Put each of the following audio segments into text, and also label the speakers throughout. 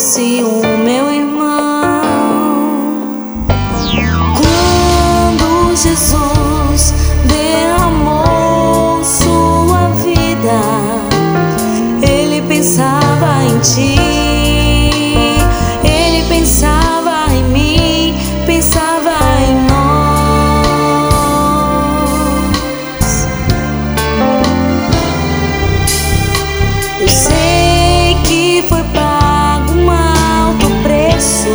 Speaker 1: fosse o meu irmão. Quando Jesus derramou sua vida, ele pensava em ti, ele pensava em mim, pensava em nós. Eu sei que foi pago um alto preço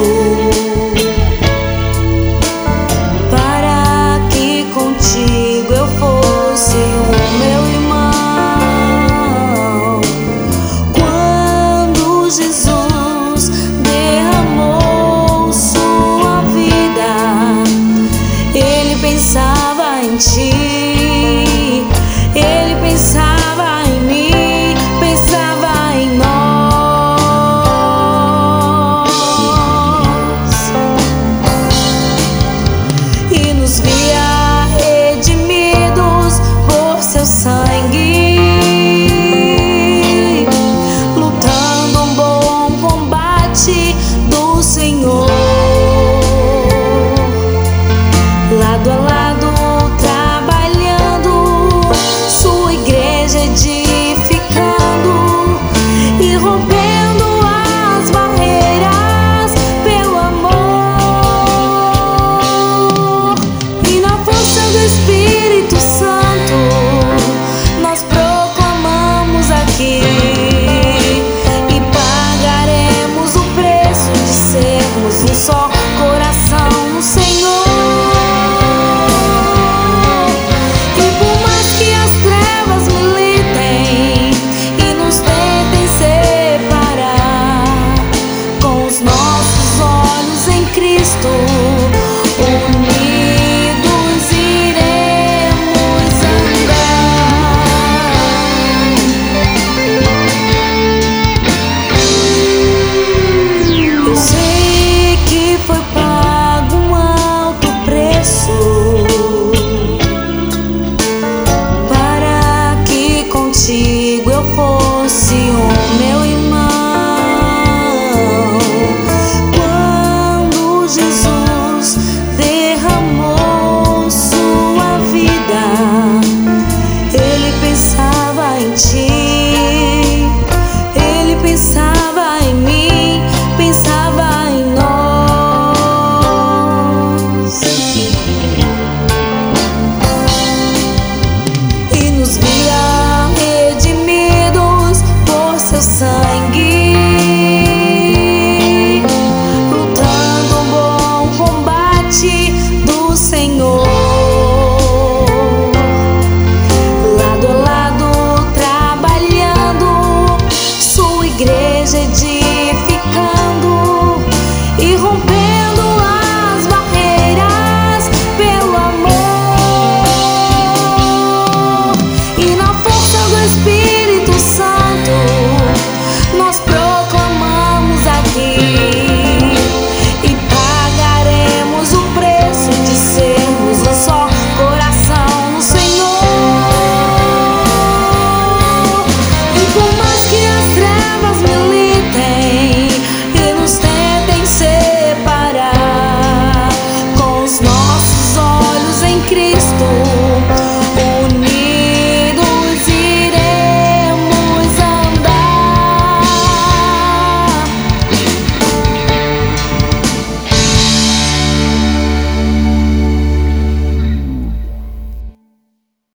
Speaker 1: para que contigo eu fosse o meu irmão. Quando Jesus derramou sua vida, ele pensava em ti, ele pensava em mim, pensava em nós, e nos via redimidos por seu sangue, lutando um bom combate do Senhor, lado a lado trabalhando, sua igreja edificando e rompendo as barreiras pelo amor. E na força do Espírito Santo nós proclamamos aqui e pagaremos o preço de sermos um só coração no Senhor. E por mais que as trevas militem e nos tentem separar, com os nossos olhos em Cristo, unidos iremos andar. Eu sei que foi pago um alto preço para que contigo eu fosse o meu irmão. Quando Jesus derramou sua vida, ele pensava em ti, ele pensava em mim, pensava em nós, e nos via redimidos por seu sangue, lutando um bom combate do Senhor, lado a lado trabalhando, sua igreja edificando e rompendo as barreiras pelo amor. E na força do Espírito